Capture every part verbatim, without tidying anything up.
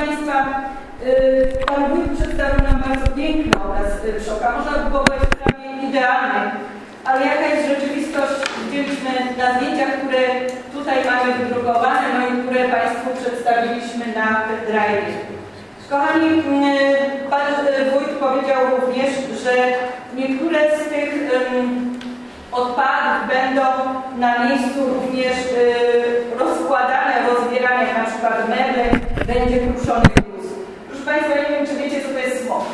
Państwa, Pan Wójt przedstawił nam bardzo piękny obraz Przoka. Można by było powiedzieć prawie idealny, ale jaka jest rzeczywistość, widzieliśmy na zdjęciach, które tutaj mamy wydrukowane, no i które Państwu przedstawiliśmy na pendrive. Kochani, Pan Wójt powiedział również, że niektóre z tych um, odpadów będą na miejscu również y, rozkładane, rozbierane, jak na przykład meble, będzie kruszony gruz. Proszę Państwa, nie wiem, czy wiecie, co to jest smog.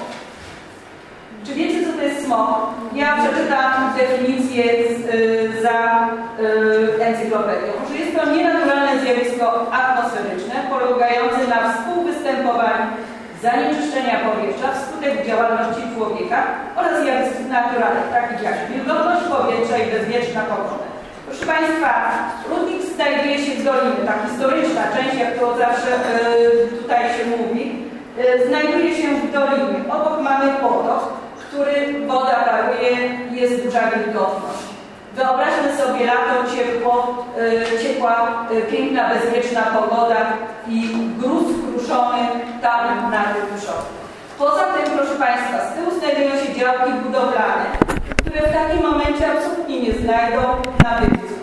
Czy wiecie, co to jest smog? Ja przeczytam definicję z, y, za y, encyklopedią, że jest to nienaturalne zjawisko atmosferyczne polegające na współwystępowaniu zanieczyszczenia powietrza wskutek działalności człowieka oraz zjawisk naturalnych, takich jak wilgotność powietrza i bezpieczna pogoda. Proszę Państwa, Rudnik znajduje się w dolinie, ta historyczna część, jak to zawsze yy, tutaj się mówi, yy, znajduje się w dolinie. Obok mamy potok, który woda paruje, jest duża wilgotność. Wyobraźmy sobie lato, ciepło, yy, ciepła, yy, piękna, bezpieczna pogoda i gruz kruszony tam na tym przodzie. Poza tym, proszę Państwa, z tyłu znajdują się działki budowlane, które w takim momencie absolutnie nie znajdą nabywców.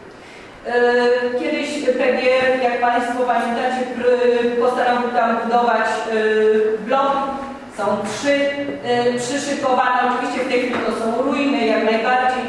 Yy, kiedyś P G R, jak Państwo pamiętacie, postanowił tam budować yy, bloki. Są trzy yy, przyszykowane, oczywiście w tej chwili to są ruiny, jak najbardziej.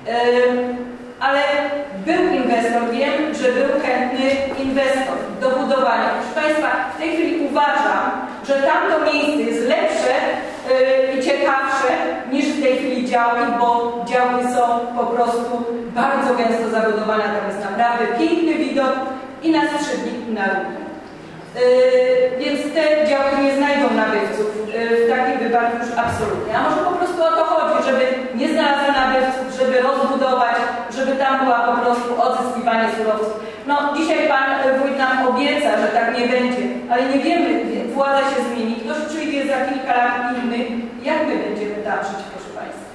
Ale był inwestor, wiem, że był chętny inwestor do budowania. Proszę Państwa, w tej chwili uważam, że tamto miejsce jest lepsze yy, i ciekawsze niż w tej chwili działki, bo działki są po prostu bardzo gęsto zabudowane. Tam jest naprawdę piękny widok i na Strzydnik, i na Rudnik. Yy, więc te działki nie znajdą nabywców yy, w takim wypadku już absolutnie. A może po prostu o to chodzi, żeby nie znalazły nabywców, żeby rozbudować, żeby tam była po prostu odzyskiwanie surowców. No dzisiaj Pan Wójt nam obieca, że tak nie będzie, ale nie wiemy, władza się zmieni, ktoś przyjdzie za kilka lat inny, jak my będziemy tam żyć, proszę Państwa.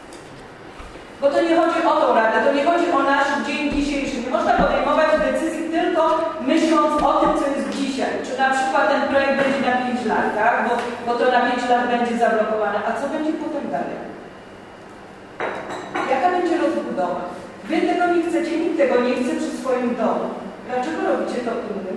Bo to nie chodzi o tą radę, to nie chodzi o nasz dzień dzisiejszy. Nie można podejmować decyzji tylko myśląc o tym, co jest dzisiaj. Czy na przykład ten projekt będzie na pięć lat, tak? Bo, bo to na pięć lat będzie zablokowane. A co będzie potem dalej? Jaka będzie rozbudowa? Wy tego nie chcecie, nikt tego nie chce przy swoim domu. Dlaczego robicie to innym?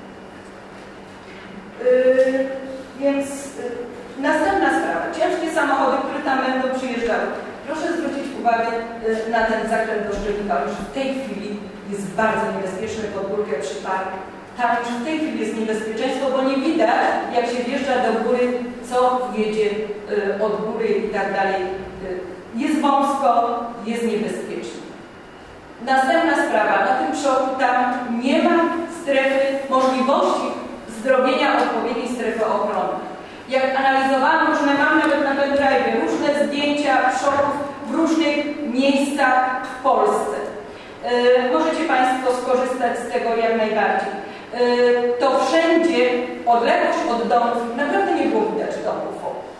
Yy, więc yy, następna sprawa. Ciężkie samochody, które tam będą przyjeżdżały. Proszę zwrócić uwagę yy, na ten zakręt do Szczelnika. Już w tej chwili jest bardzo niebezpieczny pod górkę przy parku. Tam już w tej chwili jest niebezpieczeństwo, bo nie widać, jak się wjeżdża do góry, co jedzie yy, od góry i tak dalej. Yy, jest wąsko, jest niebezpiecznie. Następna sprawa. Na tym przodu tam nie ma strefy, możliwości zrobienia odpowiedniej strefy ochrony. Jak analizowałam różne, mam nawet na pendrive, różne zdjęcia przodów w różnych miejscach w Polsce. Yy, możecie Państwo skorzystać z tego jak najbardziej. Yy, to wszędzie odległość od domów, naprawdę nie było widać domów.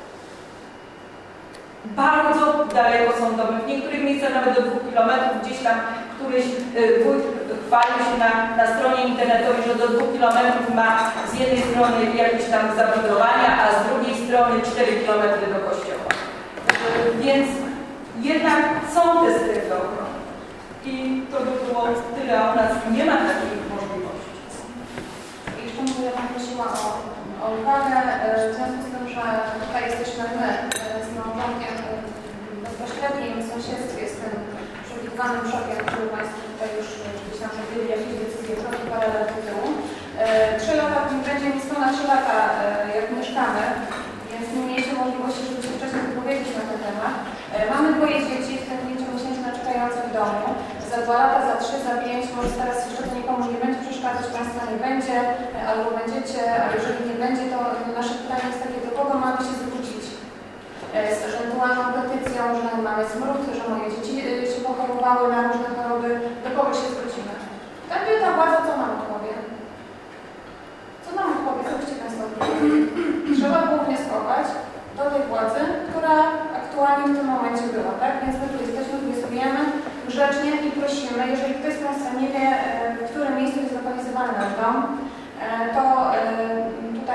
Bardzo daleko są domy. W niektórych miejscach nawet do dwóch kilometrów. Gdzieś tam któryś yy, wójt chwalił się na, na stronie internetowej, że do dwóch kilometrów ma z jednej strony jakieś tam zabudowania, a z drugiej strony cztery kilometry do kościoła. Yy, więc jednak są te strefy ochrony. I to by było tyle o nas. Nie ma takich możliwości. Jeszcze mówię, Pan prosiła o, o uwagę. W związku z tym, że tutaj jesteśmy my z małżonkiem w bezpośrednim sąsiedztwie z tym przewidywanym szokiem, który Państwo tutaj już gdzieś tam przewidzieli jakieś decyzje już parę lat temu. Trzy lata, będzie niespełna trzy lata jak mieszkamy, więc nie mieliśmy możliwości, żeby się wcześniej wypowiedzieć na ten temat. Mamy dwoje dzieci, w tym pięciomiesięczne czekające w domu. Za dwa lata, za trzy, za pięć, może teraz jeszcze to nikomu nie będzie przeszkadzać, Państwa nie będzie, albo będziecie, a jeżeli nie będzie, to nasze pytanie jest takie, do kogo mamy się zwrócić? Z ewentualną petycją, że mamy smród, że moje dzieci się pochorowały na różne choroby, do kogo się zwrócimy? Tak by ta władza co nam odpowie? Co nam odpowie? Co byście Państwo odpowiedzieli? Trzeba było wnioskować do tej władzy, która aktualnie w tym momencie była, tak? Więc my tu jesteśmy, wnioskujemy grzecznie i prosimy, jeżeli ktoś z Państwa nie wie, w którym miejscu jest zlokalizowany nasz dom, to tutaj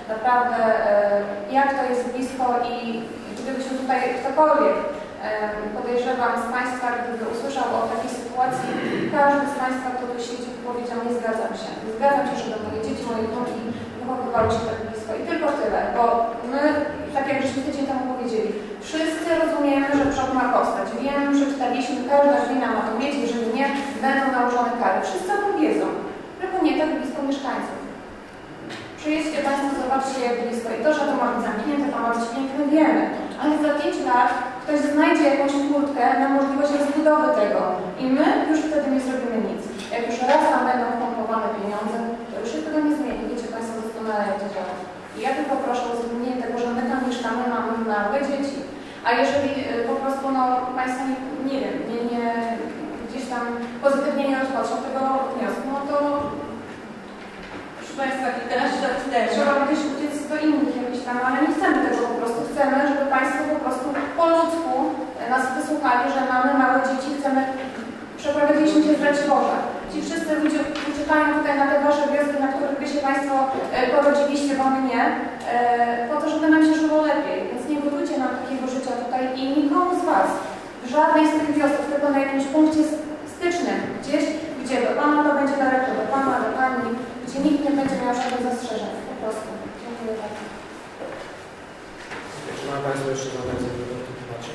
naprawdę jak to jest blisko i gdybyśmy tutaj ktokolwiek, podejrzewam z Państwa, gdyby usłyszał o takiej sytuacji, każdy z Państwa, kto tu siedzi, powiedział: nie zgadzam się. Nie zgadzam się, żeby moje dzieci, moje wnuki wychowywały się tak blisko. I tylko tyle, bo my, tak jak żeśmy tydzień temu powiedzieli, wszyscy rozumiemy, że przok ma powstać. Wiem, przeczytaliśmy, każda gmina ma to mieć, jeżeli nie, będą nałożone kary. Wszyscy o tym wiedzą, tylko nie tak blisko mieszkańców. Przyjedźcie Państwo, zobaczcie jak blisko. I to, że to ma być zamknięte, to ma być piękne, wiemy. Ale za pięć lat ktoś znajdzie jakąś furtkę na możliwość rozbudowy tego. I my już wtedy nie zrobimy nic. Jak już raz tam będą wpompowane pieniądze, to już się tego nie zmieni. Wiecie Państwo doskonale, jak to działa. I ja tylko proszę o zrozumienie tego, że my tam mieszkamy, mamy małe dzieci. A jeżeli po prostu, no, Państwo nie, nie wiem, nie, nie, gdzieś tam pozytywnie nie rozpatrzą tego wniosku, no to Państwa, kilkanaście lat temu. Trzeba gdzieś uciec do innych jakichś tam, ale nie chcemy tego po prostu. Chcemy, żeby Państwo po prostu po ludzku nas wysłuchali, że mamy małe dzieci, chcemy, przeprowadziliśmy się zdać Boże. Ci wszyscy ludzie uciekają tutaj na te Wasze wioski, na których Wy się Państwo porodziliście, bo my nie, po to, żeby nam się żyło lepiej. Więc nie budujcie nam takiego życia tutaj i nikomu z Was, w żadnej z tych wiosek, tylko na jakimś punkcie stycznym, gdzieś, gdzie do Pana to będzie daleko, do Pana, do Pani, gdzie nikt nie będzie miał żadnych zastrzeżeń. Po prostu. Dziękuję bardzo. Czy ma Państwo jeszcze zawiązać do tego tłumaczy?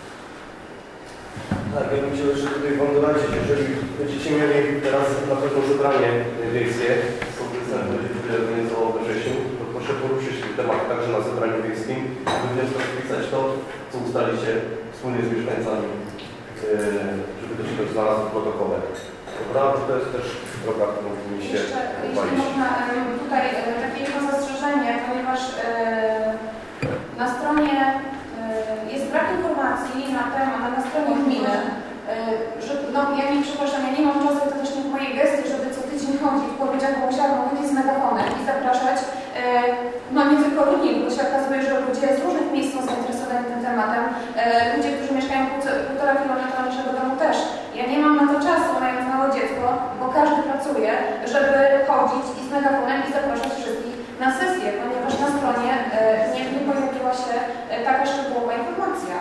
Tak, ja bym chciał jeszcze tutaj Wam doradzić, jeżeli będziecie mieli teraz na pewno zebranie wiejskie, sołtysem będzie organizował we wrześniu, to proszę poruszyć ten temat także na zebraniu wiejskim, by wnioskach wpisać to, co ustalicie wspólnie z mieszkańcami, żeby to się też znalazło w protokole. Dobra, to jest też droga, którą powinniście Jeszcze, jeśli można, tutaj takie jedno zastrzeżenie, ponieważ na stronie jest brak informacji na temat, na stronie gminy, że, no ja nie przepraszam, ja nie mam czasu, to też nie w mojej gestii, żeby co tydzień chodzić, powiedzieć, bo musiałam chodzić z megafonem i zapraszać, no nie tylko ludzi, bo się okazuje, że ludzie z różnych miejsc są zainteresowani tym tematem, ludzie, którzy mieszkają półtora kilometra od naszego domu też. Ja nie mam na to czasu, mając małe dziecko, bo każdy pracuje, żeby chodzić i z megafonem i zapraszać wszystkich na sesję, ponieważ na stronie nie, nie pojawiła się taka szczegółowa informacja.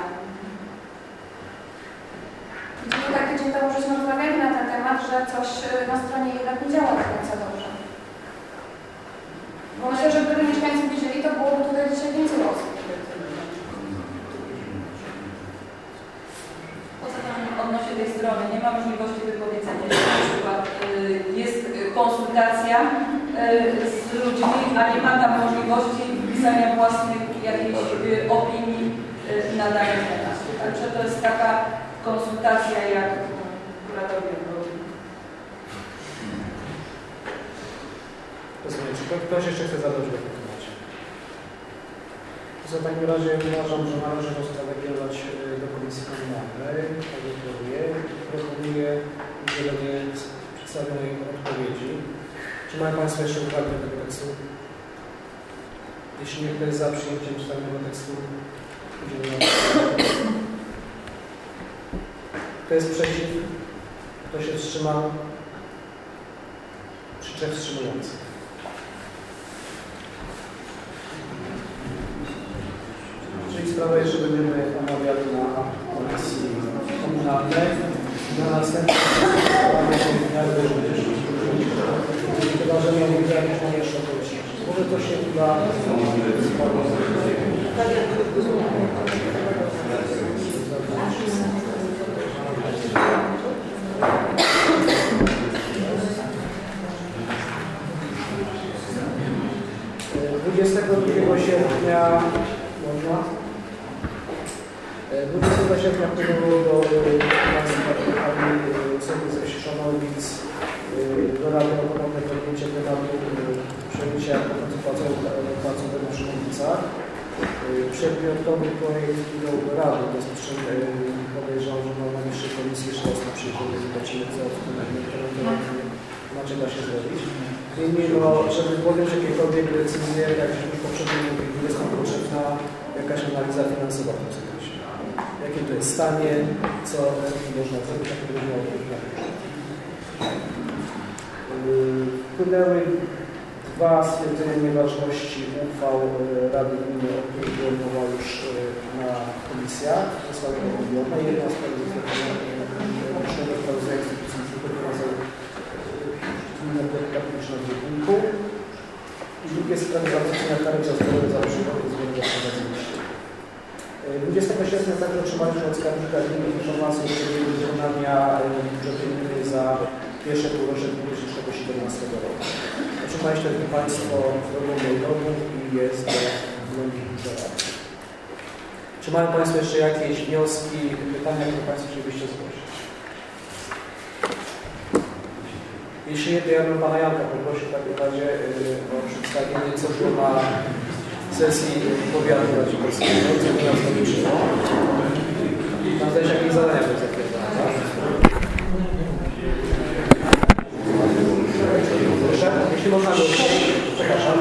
I tak tydzień temu żeśmy rozmawiali na ten temat, że coś na stronie jednak nie działa do końca dobrze. Bo myślę, że gdyby mieszkańcy wiedzieli, to byłoby tutaj dzisiaj więcej osób. Poza tym odnośnie tej strony nie ma możliwości wypowiedzenia się. Na przykład jest konsultacja z ludźmi, a nie ma tam możliwości pisania własnych jakichś opinii i nadania tematu. Także to jest taka konsultacja, jak kuratoria robi. Rozumiem. Czy ktoś jeszcze chce zadać do tłumaczy? W takim razie uważam, że należy to sprawę kierować do Komisji Komunalnej, tak jak proponuję. Proponuję udzielenie przedstawionej odpowiedzi. Czy mają Państwo jeszcze uwagi do tego tekstu? Jeśli nie, kto jest za przyjęciem przedstawionego tekstu, udzielenia odpowiedzi. Kto jest przeciw? Kto się wstrzymał? Czy trzech wstrzymujących? Czyli sprawę jeszcze będziemy omawiali na Komisji Komunalnej. Na następnym chyba, że miał być jakieś mniejsze okoliczności. Może to się uda. dwudziestego drugiego sierpnia można? dwudziestego sierpnia wpłynęło do Państwa Sądu ze Szanowic do Rady o ponowne podjęcie tematu przejęcia płacowego przy Szanowicach. Przedmiotowy projekt wpłynął do Rady, w związku z czym podejrzewam, że na najbliższej komisji jeszcze raz na przyjdzie, zobaczymy, co w tym inaczej da się zrobić. I mimo, żeby podjąć jakiekolwiek decyzje, jak już poprzednio mówili, jest nam potrzebna jakaś analiza finansowa w tym zakresie. Jakie to jest stanie, co można zrobić, jak to będzie miało. Wpłynęły Dwa, stwierdzenie nieważności uchwał Rady Gminy, o których była mowa już na komisjach, zostały omówione. Jedna sprawa rocznego sprawozdania instytucji instytucji gminy publicznego w Gminku. I drugie sprawy zapłacenia kary za zdrowie za przychody z względu na prowadzenie. dwudziestego sierpnia także otrzymaliśmy od skarbnika gminy informację o przebiegu wykonania budżetu gminy za pierwsze półrocze dwa tysiące siedemnastego roku. Otrzymaliście Państwo drogą mailową i jest do budżetu. Czy mają Państwo jeszcze jakieś wnioski, pytania, które Państwo chcielibyście zgłosić? Jeśli nie, to ja bym Pana Janka poprosił w takim razie o przedstawienie, co było na sesji powiatu radzieckiego, co do nas dotyczyło. Mam też jakieś zadania do zakreślenia, tak? Proszę, jeśli można go przepraszam.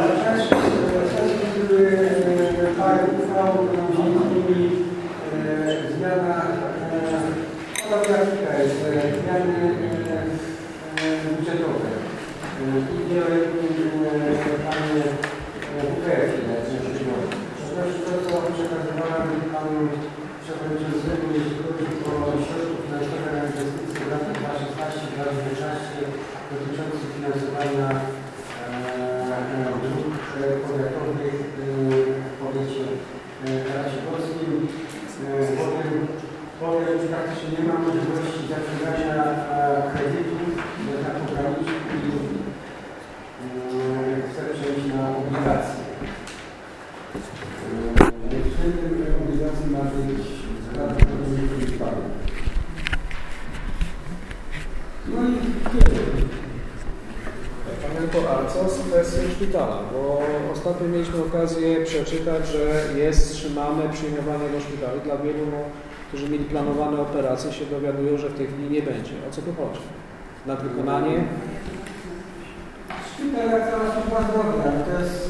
Parę uchwał, między innymi zmiana grafika jest, zmiany budżetowe. Idzie Panie Bukerki na Natomiast to, co przekazywałem Panu Przewodniczącemu, jeśli chodzi o środki finansowe na inwestycje w latach dwa tysiące szesnastym do dwa tysiące dziewiętnastego dotyczących finansowania dróg powiatowych w powiecie raciborskim. Powiem, powiem, że praktycznie nie ma możliwości zaciągania kredytu na pograniczku i chcę przejść na obligacje. Przedmiotem obligacji ma być prawdopodobnie wypadek. No i tyle. Panie Tylko, a co z kwestią szpitala? Bo ostatnio mieliśmy okazję przeczytać, że jest wstrzymane przyjmowanie do szpitali. Dla wielu, no, którzy mieli planowane operacje, się dowiadują, że w tej chwili nie będzie. O co tu chodzi? Nadwykonanie? Szpital jak cała służba zdrowia. To jest...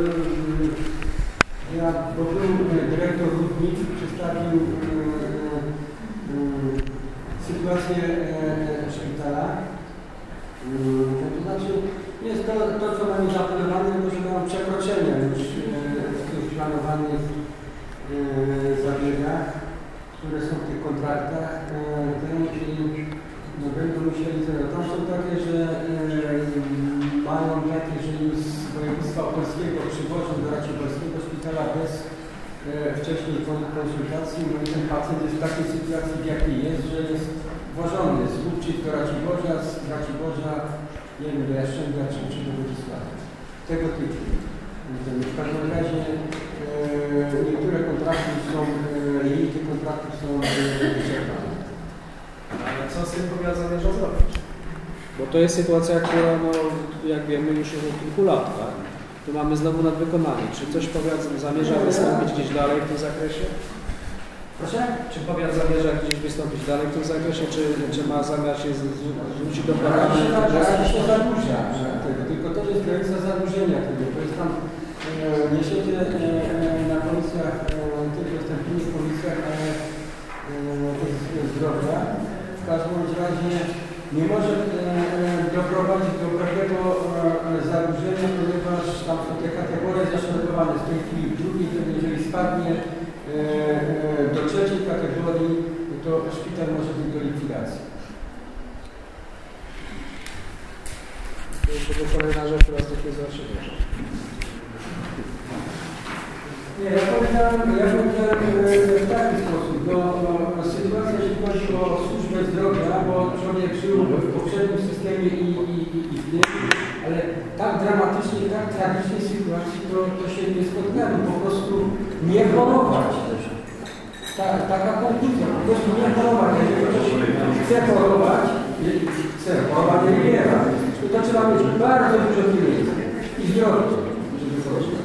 Yy, ja, bo był dyrektor Rudnik, przedstawił yy, yy, sytuację yy, szpitala. Yy, to znaczy, jest to, to co mamy zaplanowane, to że mamy przekroczenia już yy, w tych planowanych yy, zabiegach, które są w tych kontraktach. Yy, no, będą musieli, tam są takie, że yy, mają takie, że już z województwa opolskiego przywożą do Raciborskiego szpitala bez e, wcześniej konsultacji. No i ten pacjent jest w takiej sytuacji, w jakiej jest, że jest wożony z Lubczyc do Raciborza, z Raciborza, nie wiem, do Jastrzębia czy, czy do Wodzisława. Tego typu. W każdym razie e, niektóre kontrakty są, e, limity kontraktów są wyczerpane. Ale co z tym powiat zamierza zrobić? Bo to jest sytuacja, która, no, jak wiemy, już jest od kilku lat, tak? Tu mamy znowu nadwykonanie. Czy coś powiat zamierza wystąpić gdzieś dalej w tym zakresie? Proszę? Czy powiat zamierza gdzieś wystąpić dalej w tym zakresie, czy, czy ma zamiar się zwrócić do planu? To się zadłuża, tylko to jest granica zadłużenia tego. To jest tam, nie siedzę na komisjach, tylko jestem w innych komisjach zdrowia. W każdym razie nie może e, doprowadzić do pewnego e, zadłużenia, ponieważ tam są te kategorie zaszczętowane w tej chwili w drugiej, to jeżeli spadnie e, e, do trzeciej kategorii, to szpital może być do likwidacji. To jest tylko kolejna rzecz, która z tych jest zawsze duża. Nie, ja powiedziałem, ja powiedziałem w taki sposób, no, no, sytuacja, jeśli chodzi o służbę zdrowia, bo człowiek żył w poprzednim systemie i, i, i, i w tym, ale tak dramatycznie, tak tragicznej sytuacji to, to się nie spotkałem, po prostu nie chorować. Ta, taka konkluzja, po prostu nie chorować. Jeżeli ktoś chce chorować, chce chorować, nie umiera, to, to trzeba mieć bardzo dużo pieniędzy i zdrowia, żeby chorować.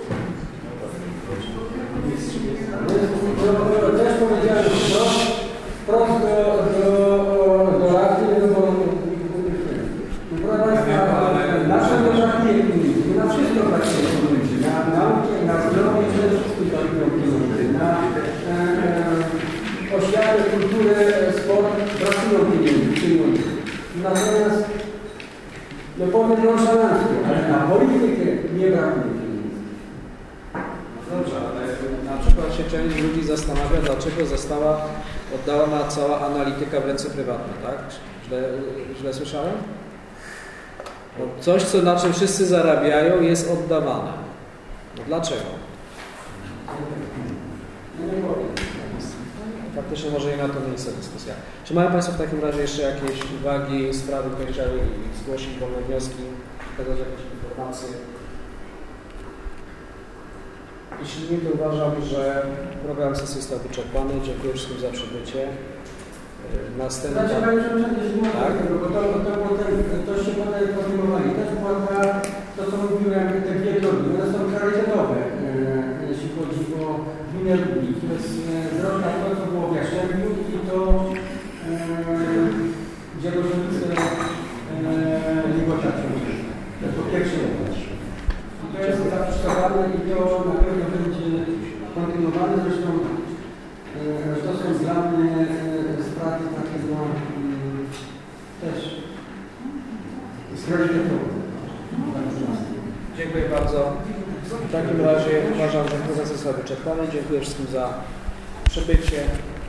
Też powiedziałem wprost, wprost do, do, do Rady, bo proszę Państwa, na co to brakuje pieniędzy? Na wszystko brakuje pieniędzy. Na naukę, na zdrowie przede wszystkim brakuje pieniędzy. Na e, oświatę, kulturę, sport brakują pieniędzy. Natomiast No powiem nonszalancko, ale na politykę nie brakuje pieniędzy. Dobrze, ale na przykład się część ludzi zastanawia, dlaczego została oddana cała analityka w ręce prywatne, tak? Źle, źle słyszałem? No coś, co, na czym wszyscy zarabiają, jest oddawane. No dlaczego? Faktycznie może i na to miejsce dyskusja. Czy mają Państwo w takim razie jeszcze jakieś uwagi, sprawy, które chciały zgłosić, wolne wnioski, przekazać jakieś informacje? Jeśli nie, to uważam, że program sesji został wyczerpany. Dziękuję wszystkim za przybycie. Następna... Znaczy, Panie Przewodniczący, jeśli mogę, Tak? bo to, to, było ten, to się potem podejmowali. To jest była ta, to co mówiłem, te dwie drogi. One są priorytetowe, e, jeśli chodzi o gminę Rudnik. To jest e, droga to, co było w Jaszczębiu i to, e, gdzie Rożnice e, Ligocza ciąży. To jest po pierwsze raz. I to jest zapisywane i to na pewno będzie kontynuowane. Zresztą e, to są dla mnie e, sprawy takie no, mm, też priorytetowe. Dziękuję bardzo. W takim razie uważam, że proces został wyczerpany. Dziękuję wszystkim za przybycie.